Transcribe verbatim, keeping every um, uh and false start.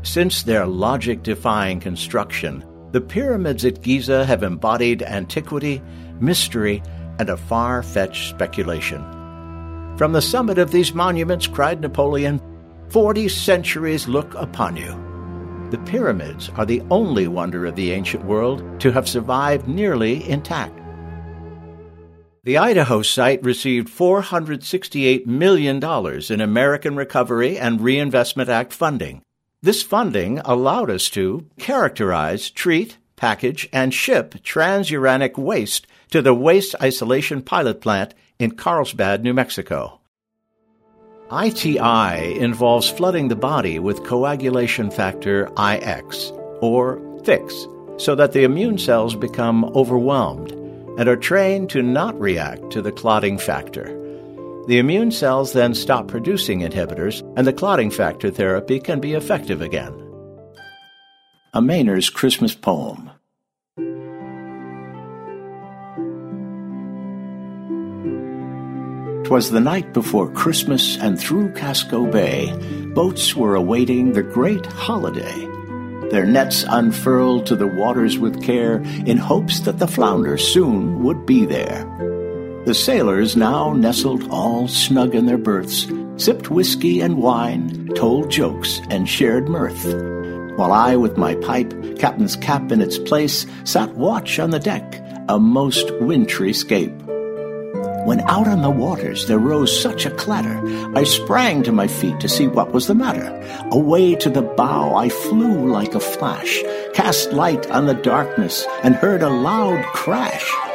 Since their logic-defying construction, the pyramids at Giza have embodied antiquity, mystery, and a far-fetched speculation. From the summit of these monuments, cried Napoleon, forty centuries look upon you. The pyramids are the only wonder of the ancient world to have survived nearly intact. The Idaho site received four hundred sixty-eight million dollars in American Recovery and Reinvestment Act funding. This funding allowed us to characterize, treat, package, and ship transuranic waste to the Waste Isolation Pilot Plant in Carlsbad, New Mexico. I T I involves flooding the body with coagulation factor I X, or FIX, so that the immune cells become overwhelmed and are trained to not react to the clotting factor. The immune cells then stop producing inhibitors, and the clotting factor therapy can be effective again. A Mainer's Christmas Poem. "'Twas the night before Christmas, and through Casco Bay, boats were awaiting the great holiday. Their nets unfurled to the waters with care, in hopes that the flounder soon would be there. The sailors now nestled all snug in their berths, sipped whiskey and wine, told jokes, and shared mirth, while I, with my pipe, captain's cap in its place, sat watch on the deck, a most wintry scape. When out on the waters there rose such a clatter, I sprang to my feet to see what was the matter. Away to the bow I flew like a flash, cast light on the darkness, and heard a loud crash.